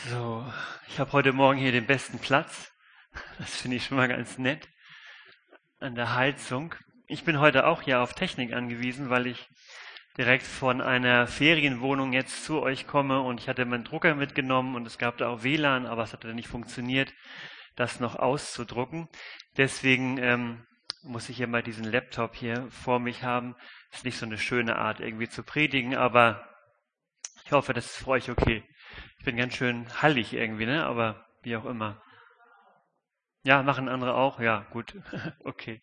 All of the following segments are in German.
So, ich habe heute Morgen hier den besten Platz. Das finde ich schon mal ganz nett an der Heizung. Ich bin heute auch hier auf Technik angewiesen, weil ich direkt von einer Ferienwohnung jetzt zu euch komme und ich hatte meinen Drucker mitgenommen und es gab da auch WLAN, aber es hat dann nicht funktioniert, das noch auszudrucken. Deswegen muss ich immer diesen Laptop hier vor mich haben. Ist nicht so eine schöne Art irgendwie zu predigen, aber ich hoffe, das ist für euch okay. Ich bin ganz schön hallig irgendwie, ne? Aber wie auch immer. Ja, machen andere auch? Ja, gut. Okay.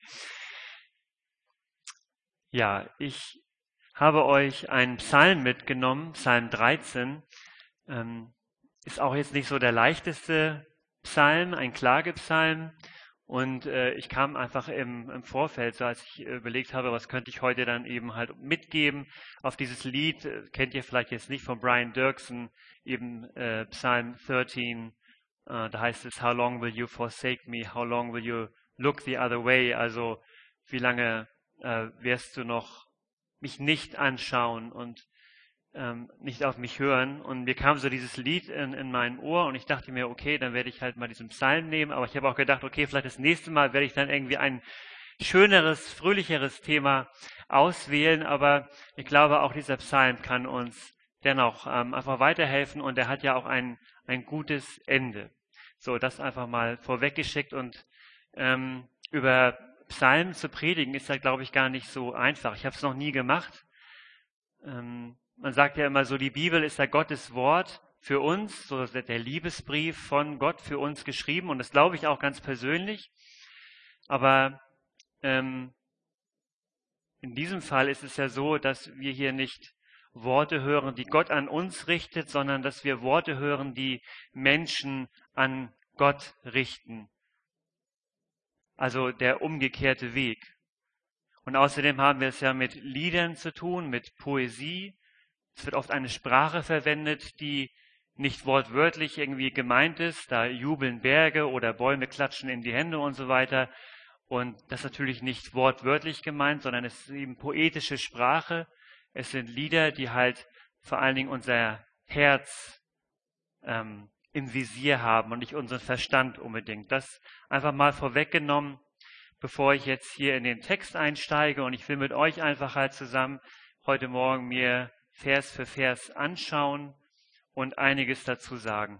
Ja, ich habe euch einen Psalm mitgenommen, Psalm 13. Ähm, Ist auch jetzt nicht so der leichteste Psalm, ein Klagepsalm. Und ich kam einfach im Vorfeld, so als ich überlegt habe, was könnte ich heute dann eben halt mitgeben auf dieses Lied, kennt ihr vielleicht jetzt nicht, von Brian Dirksen, eben Psalm 13, da heißt es, How long will you forsake me? How long will you look the other way? Also wie lange wirst du noch mich nicht anschauen und nicht auf mich hören. Und mir kam so dieses Lied in mein Ohr und ich dachte mir, okay, dann werde ich halt mal diesen Psalm nehmen. Aber ich habe auch gedacht, okay, vielleicht das nächste Mal werde ich dann irgendwie ein schöneres, fröhlicheres Thema auswählen. Aber ich glaube, auch dieser Psalm kann uns dennoch einfach weiterhelfen und er hat ja auch ein gutes Ende. So, das einfach mal vorweggeschickt und über Psalmen zu predigen ist ja, glaube ich, gar nicht so einfach. Ich habe es noch nie gemacht. Man sagt ja immer so, die Bibel ist ja Gottes Wort für uns, so der Liebesbrief von Gott für uns geschrieben und das glaube ich auch ganz persönlich. Aber in diesem Fall ist es ja so, dass wir hier nicht Worte hören, die Gott an uns richtet, sondern dass wir Worte hören, die Menschen an Gott richten. Also der umgekehrte Weg. Und außerdem haben wir es ja mit Liedern zu tun, mit Poesie. Es wird oft eine Sprache verwendet, die nicht wortwörtlich irgendwie gemeint ist. Da jubeln Berge oder Bäume klatschen in die Hände und so weiter. Und das ist natürlich nicht wortwörtlich gemeint, sondern es ist eben poetische Sprache. Es sind Lieder, die halt vor allen Dingen unser Herz im Visier haben und nicht unseren Verstand unbedingt. Das einfach mal vorweggenommen, bevor ich jetzt hier in den Text einsteige. Und ich will mit euch einfach halt zusammen heute Morgen mir Vers für Vers anschauen und einiges dazu sagen.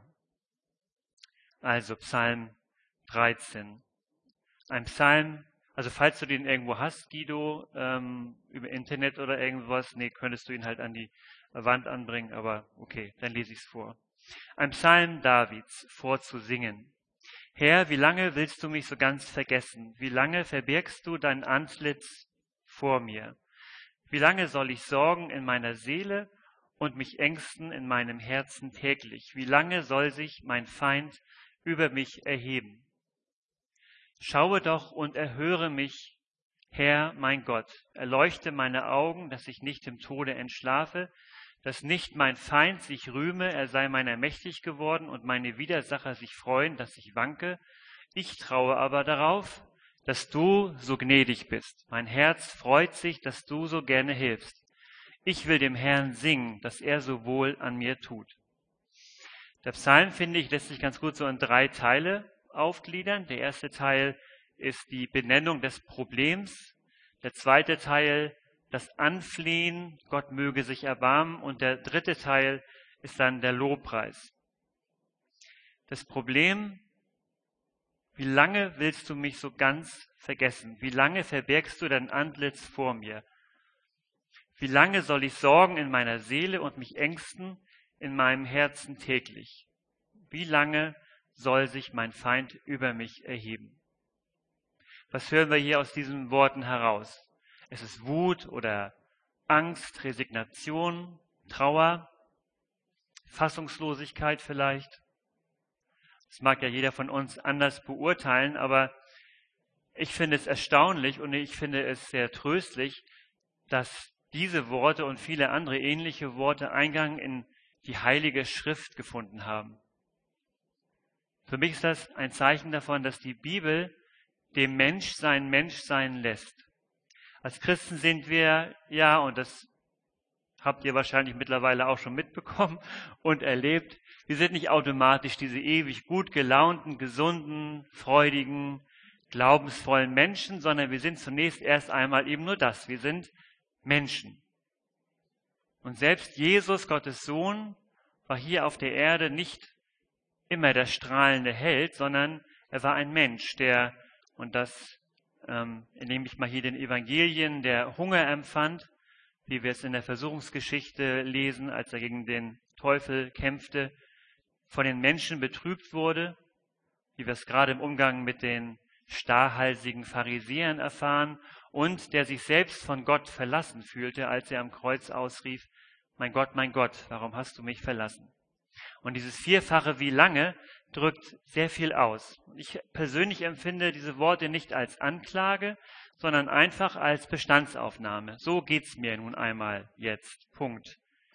Also Psalm 13. Ein Psalm, also falls du den irgendwo hast, Guido, über Internet oder irgendwas, nee, könntest du ihn halt an die Wand anbringen, aber okay, dann lese ich es vor. Ein Psalm Davids vorzusingen. Herr, wie lange willst du mich so ganz vergessen? Wie lange verbirgst du dein Antlitz vor mir? Wie lange soll ich sorgen in meiner Seele und mich ängsten in meinem Herzen täglich? Wie lange soll sich mein Feind über mich erheben? Schaue doch und erhöre mich, Herr, mein Gott. Erleuchte meine Augen, dass ich nicht im Tode entschlafe, dass nicht mein Feind sich rühme, er sei meiner mächtig geworden und meine Widersacher sich freuen, dass ich wanke. Ich traue aber darauf, dass du so gnädig bist. Mein Herz freut sich, dass du so gerne hilfst. Ich will dem Herrn singen, dass er so wohl an mir tut. Der Psalm, finde ich, lässt sich ganz gut so in 3 Teile aufgliedern. Der erste Teil ist die Benennung des Problems. Der zweite Teil das Anflehen, Gott möge sich erbarmen. Und der dritte Teil ist dann der Lobpreis. Das Problem: Wie lange willst du mich so ganz vergessen? Wie lange verbergst du dein Antlitz vor mir? Wie lange soll ich sorgen in meiner Seele und mich ängsten in meinem Herzen täglich? Wie lange soll sich mein Feind über mich erheben? Was hören wir hier aus diesen Worten heraus? Es ist Wut oder Angst, Resignation, Trauer, Fassungslosigkeit vielleicht. Das mag ja jeder von uns anders beurteilen, aber ich finde es erstaunlich und ich finde es sehr tröstlich, dass diese Worte und viele andere ähnliche Worte Eingang in die Heilige Schrift gefunden haben. Für mich ist das ein Zeichen davon, dass die Bibel dem Mensch sein lässt. Als Christen sind wir, ja, und das habt ihr wahrscheinlich mittlerweile auch schon mitbekommen und erlebt. Wir sind nicht automatisch diese ewig gut gelaunten, gesunden, freudigen, glaubensvollen Menschen, sondern wir sind zunächst erst einmal eben nur das. Wir sind Menschen. Und selbst Jesus, Gottes Sohn, war hier auf der Erde nicht immer der strahlende Held, sondern er war ein Mensch, der, und das nehme ich mal hier den Evangelien, der Hunger empfand, wie wir es in der Versuchungsgeschichte lesen, als er gegen den Teufel kämpfte, von den Menschen betrübt wurde, wie wir es gerade im Umgang mit den starrhalsigen Pharisäern erfahren, und der sich selbst von Gott verlassen fühlte, als er am Kreuz ausrief, mein Gott, warum hast du mich verlassen? Und dieses vierfache wie lange drückt sehr viel aus. Ich persönlich empfinde diese Worte nicht als Anklage, sondern einfach als Bestandsaufnahme. So geht's mir nun einmal jetzt. Punkt.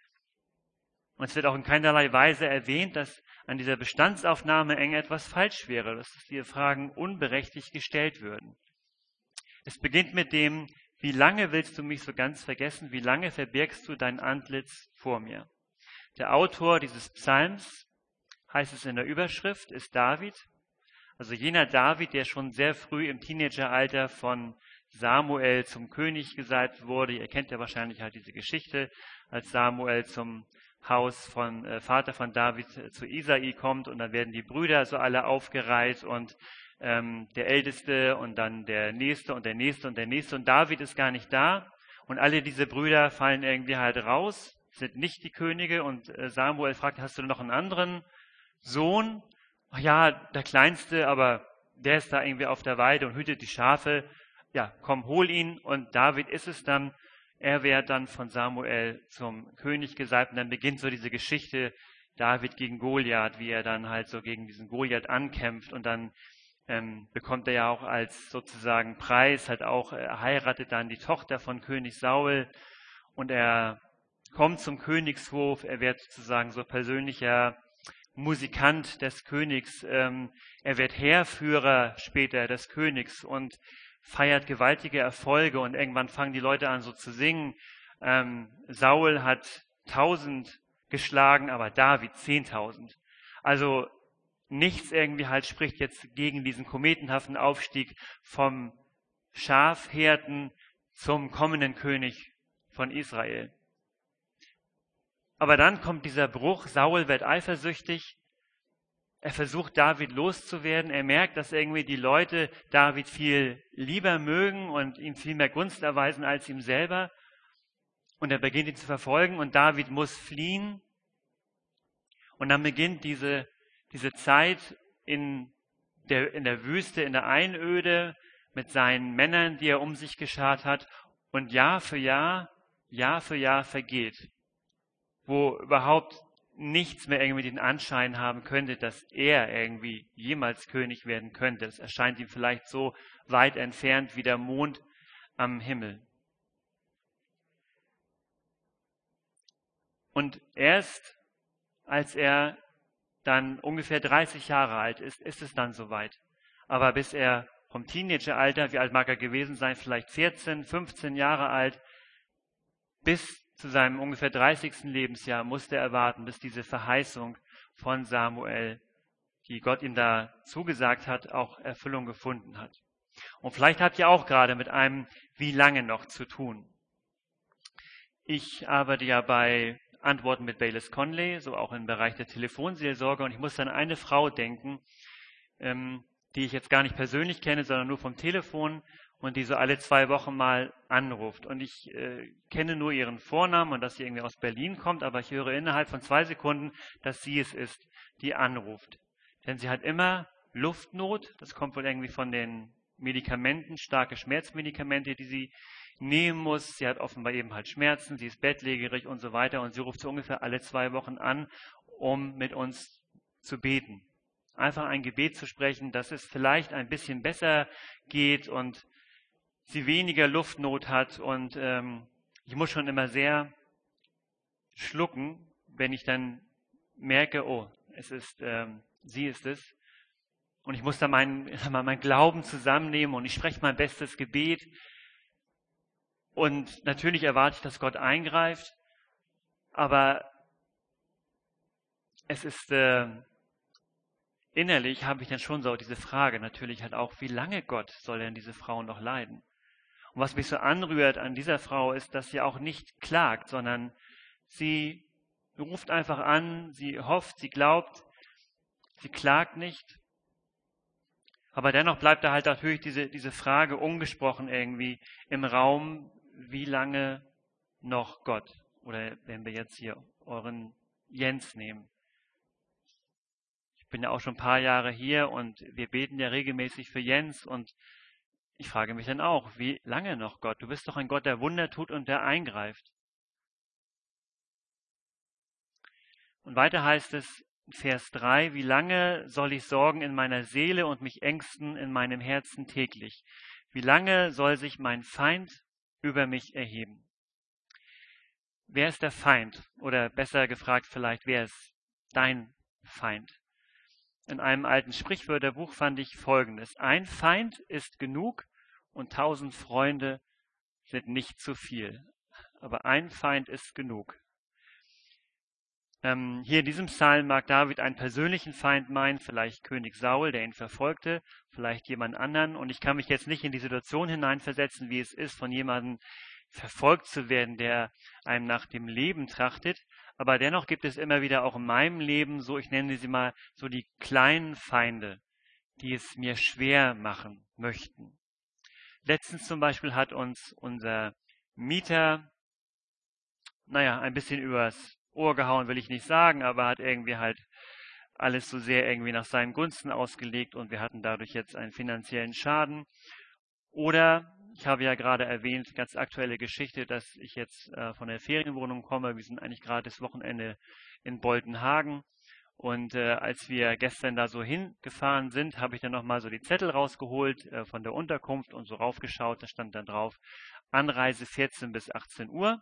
Und es wird auch in keinerlei Weise erwähnt, dass an dieser Bestandsaufnahme irgendetwas falsch wäre, dass diese Fragen unberechtigt gestellt würden. Es beginnt mit dem, wie lange willst du mich so ganz vergessen? Wie lange verbirgst du dein Antlitz vor mir? Der Autor dieses Psalms, heißt es in der Überschrift, ist David. Also jener David, der schon sehr früh im Teenageralter von Samuel zum König gesalbt wurde. Ihr kennt ja wahrscheinlich halt diese Geschichte, als Samuel zum Haus von Vater von David zu Isai kommt und dann werden die Brüder so alle aufgereiht und der Älteste und dann der Nächste und der Nächste und der Nächste und David ist gar nicht da und alle diese Brüder fallen irgendwie halt raus, sind nicht die Könige und Samuel fragt, hast du noch einen anderen Sohn? Ach ja, der Kleinste, aber der ist da irgendwie auf der Weide und hütet die Schafe. Ja, komm, hol ihn. Und David ist es dann. Er wird dann von Samuel zum König gesalbt und dann beginnt so diese Geschichte David gegen Goliath, wie er dann halt so gegen diesen Goliath ankämpft und dann bekommt er ja auch als sozusagen Preis, halt auch, er heiratet dann die Tochter von König Saul und er kommt zum Königshof, er wird sozusagen so persönlicher Musikant des Königs, er wird Heerführer später des Königs und feiert gewaltige Erfolge und irgendwann fangen die Leute an so zu singen. Saul hat 1000 geschlagen, aber David 10.000. Also nichts irgendwie halt spricht jetzt gegen diesen kometenhaften Aufstieg vom Schafhirten zum kommenden König von Israel. Aber dann kommt dieser Bruch, Saul wird eifersüchtig, er versucht David loszuwerden, er merkt, dass irgendwie die Leute David viel lieber mögen und ihm viel mehr Gunst erweisen als ihm selber und er beginnt ihn zu verfolgen und David muss fliehen und dann beginnt diese Zeit in der Wüste, in der Einöde mit seinen Männern, die er um sich geschart hat und Jahr für Jahr vergeht, wo überhaupt nichts mehr irgendwie den Anschein haben könnte, dass er irgendwie jemals König werden könnte. Es erscheint ihm vielleicht so weit entfernt wie der Mond am Himmel. Und erst als er dann ungefähr 30 Jahre alt ist, ist es dann soweit. Aber bis er vom Teenageralter, wie alt mag er gewesen sein, vielleicht 14, 15 Jahre alt, bis zu seinem ungefähr 30. Lebensjahr musste er warten, bis diese Verheißung von Samuel, die Gott ihm da zugesagt hat, auch Erfüllung gefunden hat. Und vielleicht habt ihr auch gerade mit einem wie lange noch zu tun. Ich arbeite ja bei Antworten mit Baylis Conley, so auch im Bereich der Telefonseelsorge und ich muss an eine Frau denken, die ich jetzt gar nicht persönlich kenne, sondern nur vom Telefon und die so alle 2 Wochen mal anruft. Und ich kenne nur ihren Vornamen und dass sie irgendwie aus Berlin kommt, aber ich höre innerhalb von 2 Sekunden, dass sie es ist, die anruft. Denn sie hat immer Luftnot, das kommt wohl irgendwie von den Medikamenten, starke Schmerzmedikamente, die sie nehmen muss. Sie hat offenbar eben halt Schmerzen, sie ist bettlägerig und so weiter und sie ruft so ungefähr alle 2 Wochen an, um mit uns zu beten. Einfach ein Gebet zu sprechen, dass es vielleicht ein bisschen besser geht und sie weniger Luftnot hat und ich muss schon immer sehr schlucken, wenn ich dann merke, oh, es ist, sie ist es. Und ich muss da mein Glauben zusammennehmen und ich spreche mein bestes Gebet. Und natürlich erwarte ich, dass Gott eingreift. Aber es ist, innerlich habe ich dann schon so diese Frage natürlich halt auch, wie lange Gott soll denn diese Frau noch leiden? Und was mich so anrührt an dieser Frau ist, dass sie auch nicht klagt, sondern sie ruft einfach an, sie hofft, sie glaubt, sie klagt nicht. Aber dennoch bleibt da halt natürlich diese Frage ungesprochen irgendwie im Raum, wie lange noch Gott? Oder wenn wir jetzt hier euren Jens nehmen. Ich bin ja auch schon ein paar Jahre hier und wir beten ja regelmäßig für Jens und ich frage mich dann auch, wie lange noch Gott? Du bist doch ein Gott, der Wunder tut und der eingreift. Und weiter heißt es, Vers 3, wie lange soll ich sorgen in meiner Seele und mich ängsten in meinem Herzen täglich? Wie lange soll sich mein Feind über mich erheben? Wer ist der Feind? Oder besser gefragt vielleicht, wer ist dein Feind? In einem alten Sprichwörterbuch fand ich Folgendes. Ein Feind ist genug und 1000 Freunde sind nicht zu viel. Aber ein Feind ist genug. Hier in diesem Psalm mag David einen persönlichen Feind meinen, vielleicht König Saul, der ihn verfolgte, vielleicht jemand anderen. Und ich kann mich jetzt nicht in die Situation hineinversetzen, wie es ist, von jemandem verfolgt zu werden, der einem nach dem Leben trachtet. Aber dennoch gibt es immer wieder auch in meinem Leben so, ich nenne sie mal so die kleinen Feinde, die es mir schwer machen möchten. Letztens zum Beispiel hat uns unser Mieter, ein bisschen übers Ohr gehauen, will ich nicht sagen, aber hat irgendwie halt alles so sehr irgendwie nach seinen Gunsten ausgelegt und wir hatten dadurch jetzt einen finanziellen Schaden. Oder, ich habe ja gerade erwähnt, ganz aktuelle Geschichte, dass ich jetzt von der Ferienwohnung komme. Wir sind eigentlich gerade das Wochenende in Boltenhagen. Und als wir gestern da so hingefahren sind, habe ich dann nochmal so die Zettel rausgeholt von der Unterkunft und so raufgeschaut. Da stand dann drauf, Anreise 14 bis 18 Uhr.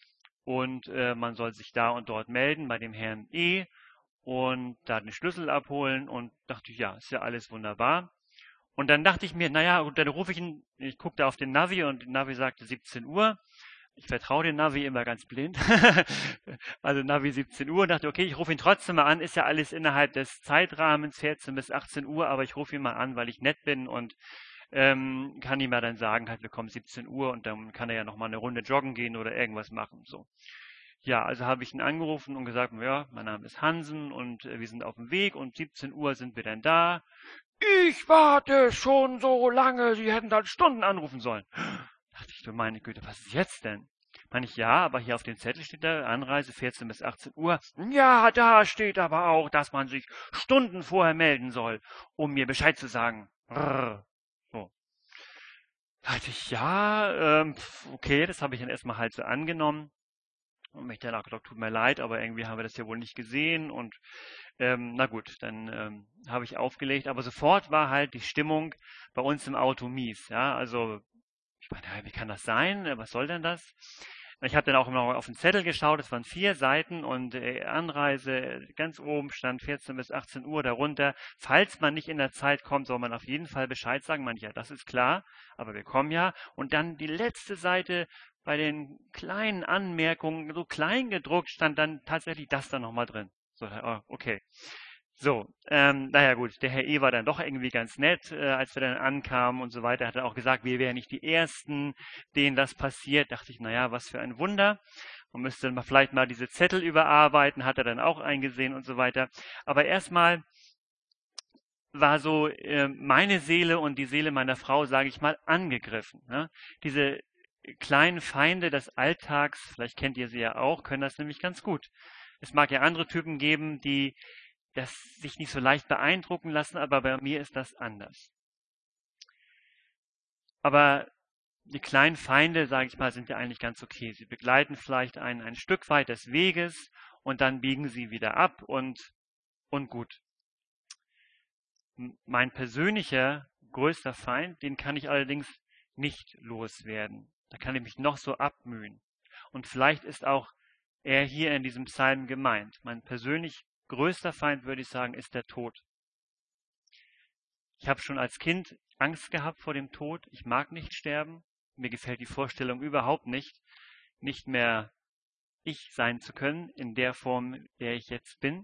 Und man soll sich da und dort melden bei dem Herrn E. und da den Schlüssel abholen und dachte, ja, ist ja alles wunderbar. Und dann dachte ich mir, dann rufe ich ihn, ich guckte auf den Navi und der Navi sagte 17 Uhr. Ich vertraue dem Navi immer ganz blind. Also Navi 17 Uhr, dachte, okay, ich rufe ihn trotzdem mal an, ist ja alles innerhalb des Zeitrahmens 14 bis 18 Uhr, aber ich rufe ihn mal an, weil ich nett bin und kann ihm ja dann sagen, halt, wir kommen 17 Uhr und dann kann er ja nochmal eine Runde joggen gehen oder irgendwas machen. So. Ja, also habe ich ihn angerufen und gesagt, ja, mein Name ist Hansen und wir sind auf dem Weg und 17 Uhr sind wir dann da. Ich warte schon so lange, Sie hätten dann Stunden anrufen sollen. Dachte ich, du meine Güte, was ist jetzt denn? Meine ich, ja, aber hier auf dem Zettel steht da, Anreise 14 bis 18 Uhr. Ja, da steht aber auch, dass man sich Stunden vorher melden soll, um mir Bescheid zu sagen. Brrr. So. Dachte ich, ja, okay, das habe ich dann erstmal halt so angenommen. Und mich dann auch gesagt, tut mir leid, aber irgendwie haben wir das ja wohl nicht gesehen. Und na gut, dann habe ich aufgelegt. Aber sofort war halt die Stimmung bei uns im Auto mies. Ja, also ich meine, wie kann das sein? Was soll denn das? Ich habe dann auch immer auf den Zettel geschaut, es waren 4 Seiten und Anreise ganz oben stand 14 bis 18 Uhr darunter. Falls man nicht in der Zeit kommt, soll man auf jeden Fall Bescheid sagen. Man, ja, das ist klar, aber wir kommen ja. Und dann die letzte Seite bei den kleinen Anmerkungen, so klein gedruckt, stand dann tatsächlich das da nochmal drin. So, okay. So, naja gut, der Herr E. war dann doch irgendwie ganz nett, als wir dann ankamen und so weiter, hat er auch gesagt, wir wären nicht die Ersten, denen das passiert. Dachte ich, naja, was für ein Wunder. Man müsste dann vielleicht mal diese Zettel überarbeiten, hat er dann auch eingesehen und so weiter. Aber erstmal war so meine Seele und die Seele meiner Frau, sage ich mal, angegriffen. Ne? Diese kleinen Feinde des Alltags, vielleicht kennt ihr sie ja auch, können das nämlich ganz gut. Es mag ja andere Typen geben, die das sich nicht so leicht beeindrucken lassen, aber bei mir ist das anders. Aber die kleinen Feinde, sage ich mal, sind ja eigentlich ganz okay. Sie begleiten vielleicht ein Stück weit des Weges und dann biegen sie wieder ab und gut. Mein persönlicher größter Feind, den kann ich allerdings nicht loswerden. Da kann ich mich noch so abmühen. Und vielleicht ist auch er hier in diesem Psalm gemeint. Mein persönlich größter Feind, würde ich sagen, ist der Tod. Ich habe schon als Kind Angst gehabt vor dem Tod. Ich mag nicht sterben. Mir gefällt die Vorstellung überhaupt nicht mehr ich sein zu können, in der Form, in der ich jetzt bin.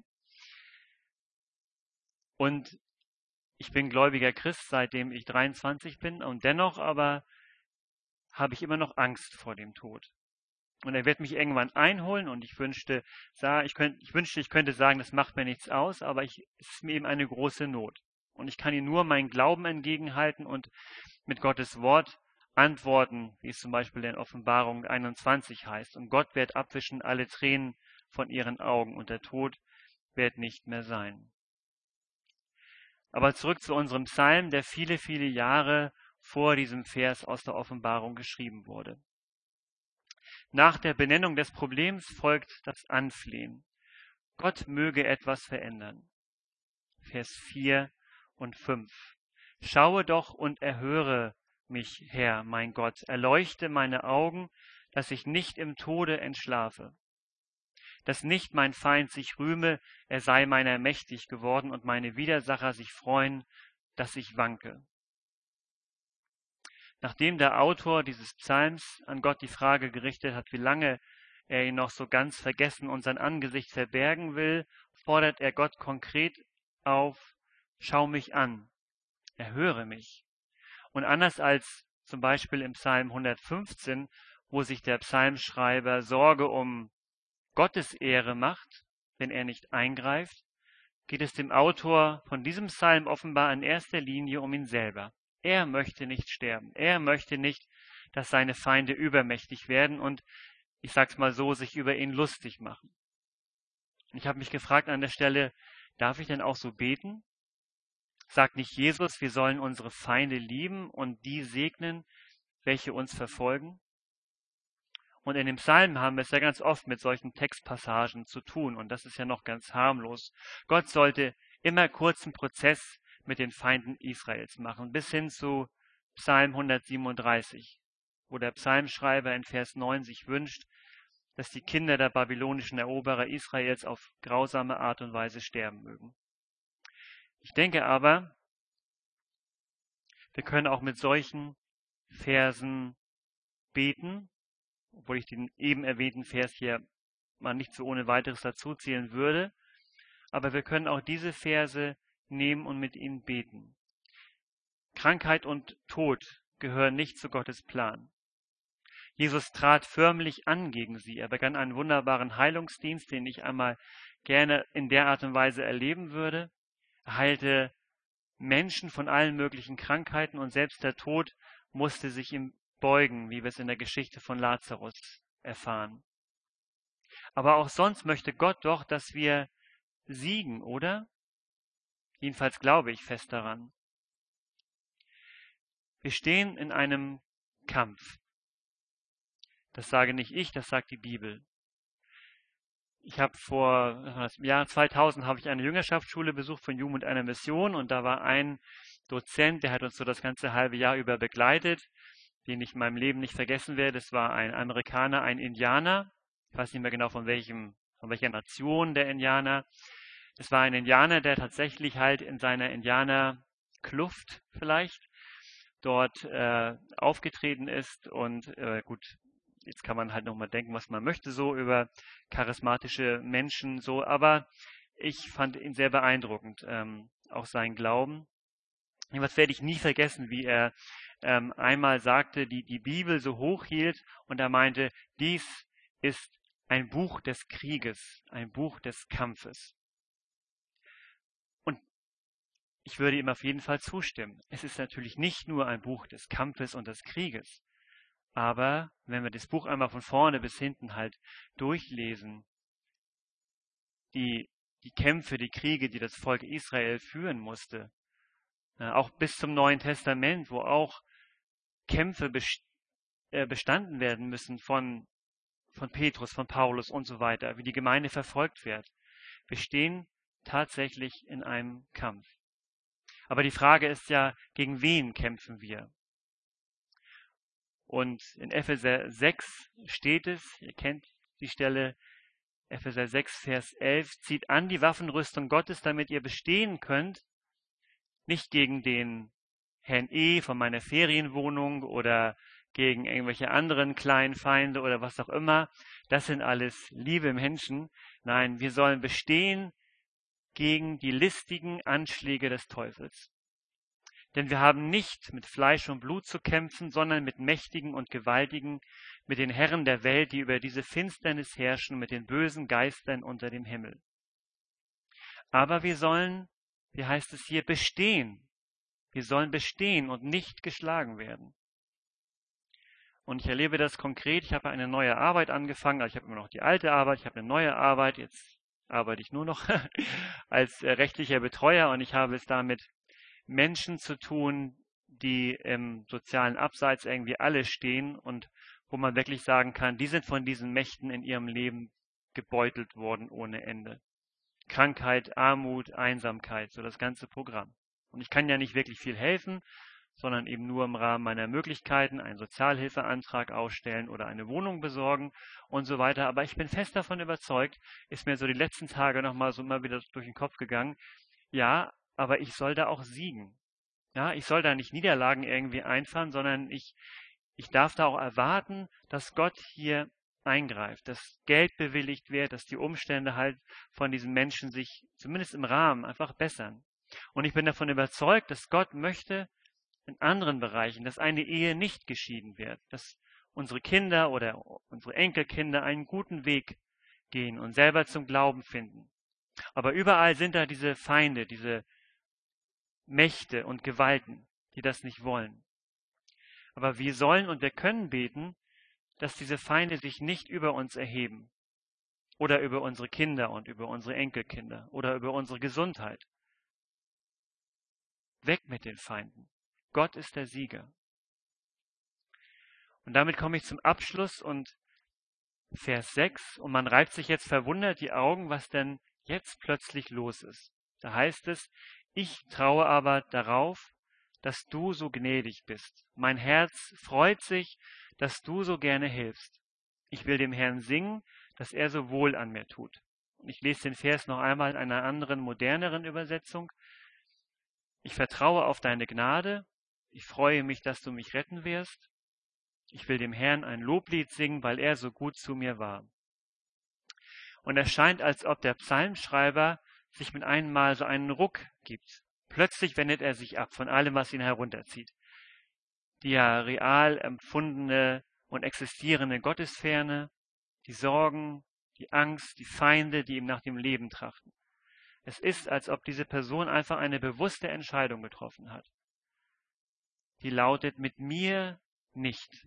Und ich bin gläubiger Christ, seitdem ich 23 bin, und dennoch aber habe ich immer noch Angst vor dem Tod. Und er wird mich irgendwann einholen, und ich wünschte, ich könnte sagen, das macht mir nichts aus, aber es ist mir eben eine große Not. Und ich kann ihm nur meinen Glauben entgegenhalten und mit Gottes Wort antworten, wie es zum Beispiel in Offenbarung 21 heißt. Und Gott wird abwischen alle Tränen von ihren Augen, und der Tod wird nicht mehr sein. Aber zurück zu unserem Psalm, der viele, viele Jahre vor diesem Vers aus der Offenbarung geschrieben wurde. Nach der Benennung des Problems folgt das Anflehen. Gott möge etwas verändern. Vers 4 und 5. Schaue doch und erhöre mich, Herr, mein Gott. Erleuchte meine Augen, dass ich nicht im Tode entschlafe. Dass nicht mein Feind sich rühme, er sei meiner mächtig geworden, und meine Widersacher sich freuen, dass ich wanke. Nachdem der Autor dieses Psalms an Gott die Frage gerichtet hat, wie lange er ihn noch so ganz vergessen und sein Angesicht verbergen will, fordert er Gott konkret auf: Schau mich an, erhöre mich. Und anders als zum Beispiel im Psalm 115, wo sich der Psalmschreiber Sorge um Gottes Ehre macht, wenn er nicht eingreift, geht es dem Autor von diesem Psalm offenbar in erster Linie um ihn selber. Er möchte nicht sterben. Er möchte nicht, dass seine Feinde übermächtig werden und, ich sag's mal so, sich über ihn lustig machen. Ich habe mich gefragt an der Stelle, darf ich denn auch so beten? Sagt nicht Jesus, wir sollen unsere Feinde lieben und die segnen, welche uns verfolgen? Und in dem Psalm haben wir es ja ganz oft mit solchen Textpassagen zu tun, und das ist ja noch ganz harmlos. Gott sollte immer kurzen Prozess mit den Feinden Israels machen, bis hin zu Psalm 137, wo der Psalmschreiber in Vers 9 sich wünscht, dass die Kinder der babylonischen Eroberer Israels auf grausame Art und Weise sterben mögen. Ich denke aber, wir können auch mit solchen Versen beten, obwohl ich den eben erwähnten Vers hier mal nicht so ohne weiteres dazuzählen würde, aber wir können auch diese Verse nehmen und mit ihnen beten. Krankheit und Tod gehören nicht zu Gottes Plan. Jesus trat förmlich an gegen sie. Er begann einen wunderbaren Heilungsdienst, den ich einmal gerne in der Art und Weise erleben würde. Er heilte Menschen von allen möglichen Krankheiten, und selbst der Tod musste sich ihm beugen, wie wir es in der Geschichte von Lazarus erfahren. Aber auch sonst möchte Gott doch, dass wir siegen, oder? Jedenfalls glaube ich fest daran. Wir stehen in einem Kampf. Das sage nicht ich, das sagt die Bibel. Ich habe im Jahr 2000 habe ich eine Jüngerschaftsschule besucht von Jugend einer Mission, und da war ein Dozent, der hat uns so das ganze halbe Jahr über begleitet, den ich in meinem Leben nicht vergessen werde. Das war ein Amerikaner, ein Indianer. Ich weiß nicht mehr genau von welcher Nation der Indianer. Es war ein Indianer, der tatsächlich halt in seiner Indianerkluft vielleicht dort aufgetreten ist, und gut, jetzt kann man halt nochmal denken, was man möchte so über charismatische Menschen so, aber ich fand ihn sehr beeindruckend, auch sein Glauben. Was werde ich nie vergessen, wie er einmal sagte, die Bibel so hoch hielt, und er meinte, dies ist ein Buch des Krieges, ein Buch des Kampfes. Und ich würde ihm auf jeden Fall zustimmen. Es ist natürlich nicht nur ein Buch des Kampfes und des Krieges, aber wenn wir das Buch einmal von vorne bis hinten halt durchlesen, die Kämpfe, die Kriege, die das Volk Israel führen musste, auch bis zum Neuen Testament, wo auch Kämpfe bestanden werden müssen von Petrus, von Paulus und so weiter, wie die Gemeinde verfolgt wird. Wir stehen tatsächlich in einem Kampf. Aber die Frage ist ja, gegen wen kämpfen wir? Und in Epheser 6 steht es, ihr kennt die Stelle, Epheser 6, Vers 11, zieht an die Waffenrüstung Gottes, damit ihr bestehen könnt, nicht gegen den Herrn E. von meiner Ferienwohnung oder gegen irgendwelche anderen kleinen Feinde oder was auch immer. Das sind alles liebe Menschen. Nein, wir sollen bestehen gegen die listigen Anschläge des Teufels. Denn wir haben nicht mit Fleisch und Blut zu kämpfen, sondern mit Mächtigen und Gewaltigen, mit den Herren der Welt, die über diese Finsternis herrschen, mit den bösen Geistern unter dem Himmel. Aber wir sollen, wie heißt es hier, bestehen. Wir sollen bestehen und nicht geschlagen werden. Und ich erlebe das konkret. Ich habe eine neue Arbeit angefangen. Also ich habe immer noch die alte Arbeit, ich habe eine neue Arbeit. Jetzt arbeite ich nur noch als rechtlicher Betreuer und ich habe es da mit Menschen zu tun, die im sozialen Abseits irgendwie alle stehen und wo man wirklich sagen kann, die sind von diesen Mächten in ihrem Leben gebeutelt worden ohne Ende. Krankheit, Armut, Einsamkeit, so das ganze Programm. Und ich kann ja nicht wirklich viel helfen, sondern eben nur im Rahmen meiner Möglichkeiten einen Sozialhilfeantrag ausstellen oder eine Wohnung besorgen und so weiter. Aber ich bin fest davon überzeugt, ist mir so die letzten Tage nochmal so immer wieder durch den Kopf gegangen, ja, aber ich soll da auch siegen. Ja, ich soll da nicht Niederlagen irgendwie einfahren, sondern ich darf da auch erwarten, dass Gott hier eingreift, dass Geld bewilligt wird, dass die Umstände halt von diesen Menschen sich zumindest im Rahmen einfach bessern. Und ich bin davon überzeugt, dass Gott möchte in anderen Bereichen, dass eine Ehe nicht geschieden wird, dass unsere Kinder oder unsere Enkelkinder einen guten Weg gehen und selber zum Glauben finden. Aber überall sind da diese Feinde, diese Mächte und Gewalten, die das nicht wollen. Aber wir sollen und wir können beten, dass diese Feinde sich nicht über uns erheben oder über unsere Kinder und über unsere Enkelkinder oder über unsere Gesundheit. Weg mit den Feinden. Gott ist der Sieger. Und damit komme ich zum Abschluss und Vers 6. Und man reibt sich jetzt verwundert die Augen, was denn jetzt plötzlich los ist. Da heißt es, ich traue aber darauf, dass du so gnädig bist. Mein Herz freut sich, dass du so gerne hilfst. Ich will dem Herrn singen, dass er so wohl an mir tut. Und ich lese den Vers noch einmal in einer anderen, moderneren Übersetzung. Ich vertraue auf deine Gnade. Ich freue mich, dass du mich retten wirst. Ich will dem Herrn ein Loblied singen, weil er so gut zu mir war. Und es scheint, als ob der Psalmschreiber sich mit einem Mal so einen Ruck gibt. Plötzlich wendet er sich ab von allem, was ihn herunterzieht. Die ja real empfundene und existierende Gottesferne, die Sorgen, die Angst, die Feinde, die ihm nach dem Leben trachten. Es ist, als ob diese Person einfach eine bewusste Entscheidung getroffen hat. Die lautet, mit mir nicht.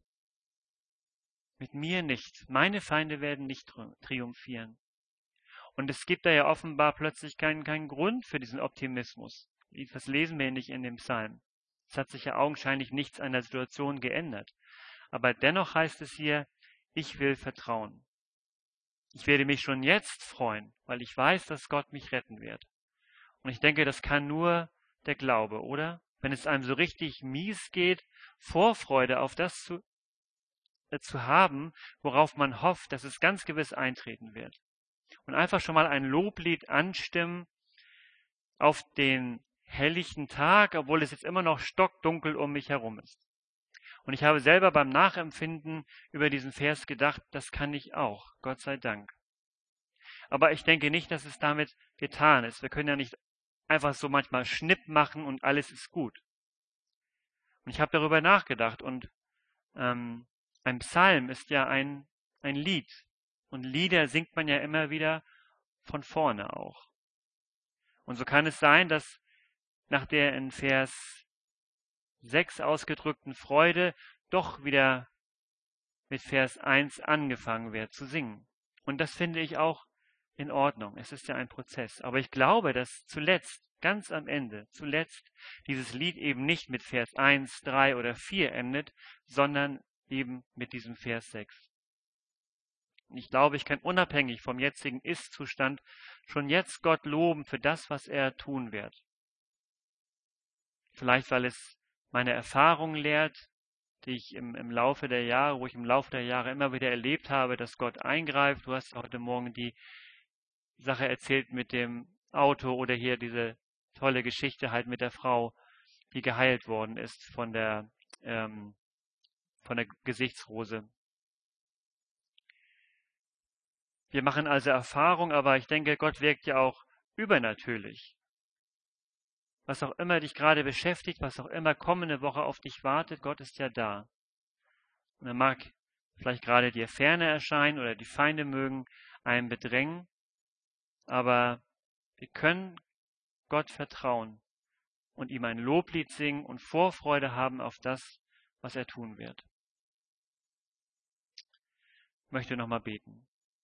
Mit mir nicht. Meine Feinde werden nicht triumphieren. Und es gibt da ja offenbar plötzlich keinen Grund für diesen Optimismus. Das lesen wir nicht in dem Psalm. Es hat sich ja augenscheinlich nichts an der Situation geändert. Aber dennoch heißt es hier, ich will vertrauen. Ich werde mich schon jetzt freuen, weil ich weiß, dass Gott mich retten wird. Und ich denke, das kann nur der Glaube, oder? Wenn es einem so richtig mies geht, Vorfreude auf das zu haben, worauf man hofft, dass es ganz gewiss eintreten wird. Und einfach schon mal ein Loblied anstimmen auf den helllichten Tag, obwohl es jetzt immer noch stockdunkel um mich herum ist. Und ich habe selber beim Nachempfinden über diesen Vers gedacht, das kann ich auch, Gott sei Dank. Aber ich denke nicht, dass es damit getan ist. Wir können ja nicht einfach so manchmal Schnipp machen und alles ist gut. Und ich habe darüber nachgedacht und ein Psalm ist ja ein Lied. Und Lieder singt man ja immer wieder von vorne auch. Und so kann es sein, dass nach der in Vers 6 ausgedrückten Freude doch wieder mit Vers 1 angefangen wird zu singen. Und das finde ich auch in Ordnung. Es ist ja ein Prozess. Aber ich glaube, dass zuletzt, ganz am Ende, dieses Lied eben nicht mit Vers 1, 3 oder 4 endet, sondern eben mit diesem Vers 6. Und ich glaube, ich kann unabhängig vom jetzigen Ist-Zustand schon jetzt Gott loben für das, was er tun wird. Vielleicht, weil es meine Erfahrung lehrt, die ich im Laufe der Jahre, wo ich im Laufe der Jahre immer wieder erlebt habe, dass Gott eingreift. Du hast heute Morgen die Sache erzählt mit dem Auto oder hier diese tolle Geschichte halt mit der Frau, die geheilt worden ist von von der Gesichtsrose. Wir machen also Erfahrung, aber ich denke, Gott wirkt ja auch übernatürlich. Was auch immer dich gerade beschäftigt, was auch immer kommende Woche auf dich wartet, Gott ist ja da. Und er mag vielleicht gerade dir ferne erscheinen oder die Feinde mögen einen bedrängen, aber wir können Gott vertrauen und ihm ein Loblied singen und Vorfreude haben auf das, was er tun wird. Ich möchte nochmal beten.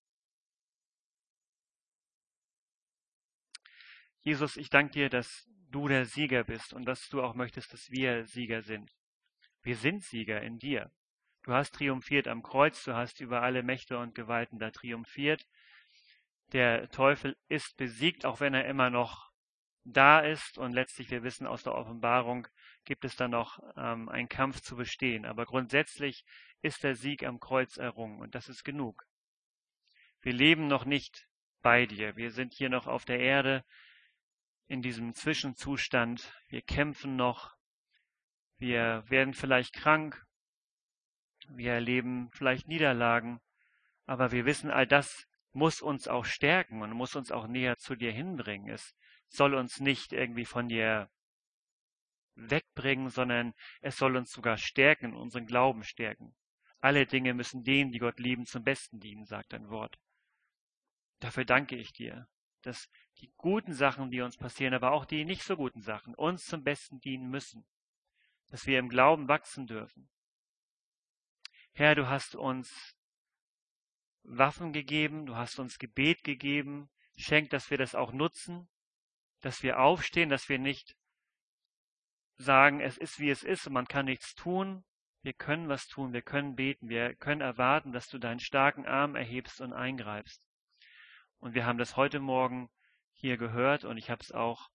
Jesus, ich danke dir, dass du der Sieger bist und dass du auch möchtest, dass wir Sieger sind. Wir sind Sieger in dir. Du hast triumphiert am Kreuz, du hast über alle Mächte und Gewalten da triumphiert. Der Teufel ist besiegt, auch wenn er immer noch da ist. Und letztlich, wir wissen aus der Offenbarung, gibt es dann noch einen Kampf zu bestehen. Aber grundsätzlich ist der Sieg am Kreuz errungen und das ist genug. Wir leben noch nicht bei dir. Wir sind hier noch auf der Erde in diesem Zwischenzustand. Wir kämpfen noch. Wir werden vielleicht krank. Wir erleben vielleicht Niederlagen. Aber wir wissen, all das muss uns auch stärken und muss uns auch näher zu dir hinbringen. Es soll uns nicht irgendwie von dir wegbringen, sondern es soll uns sogar stärken, unseren Glauben stärken. Alle Dinge müssen denen, die Gott lieben, zum Besten dienen, sagt dein Wort. Dafür danke ich dir, dass die guten Sachen, die uns passieren, aber auch die nicht so guten Sachen, uns zum Besten dienen müssen. Dass wir im Glauben wachsen dürfen. Herr, du hast uns Waffen gegeben, du hast uns Gebet gegeben. Schenk, dass wir das auch nutzen, dass wir aufstehen, dass wir nicht sagen, es ist, wie es ist und man kann nichts tun. Wir können was tun, wir können beten, wir können erwarten, dass du deinen starken Arm erhebst und eingreifst. Und wir haben das heute Morgen hier gehört und ich habe es auch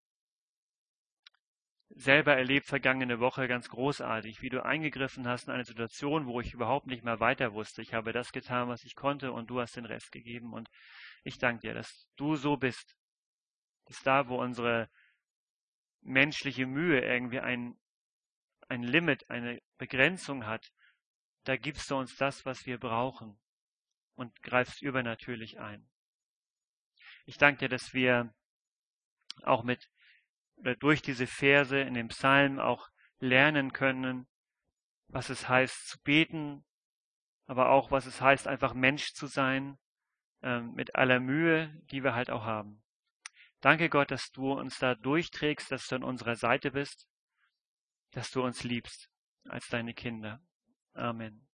selber erlebt vergangene Woche, ganz großartig, wie du eingegriffen hast in eine Situation, wo ich überhaupt nicht mehr weiter wusste. Ich habe das getan, was ich konnte und du hast den Rest gegeben. Und ich danke dir, dass du so bist, dass da, wo unsere menschliche Mühe irgendwie ein Limit, eine Begrenzung hat, da gibst du uns das, was wir brauchen und greifst übernatürlich ein. Ich danke dir, dass wir auch durch diese Verse in dem Psalm auch lernen können, was es heißt zu beten, aber auch was es heißt, einfach Mensch zu sein, mit aller Mühe, die wir halt auch haben. Danke Gott, dass du uns da durchträgst, dass du an unserer Seite bist, dass du uns liebst als deine Kinder. Amen.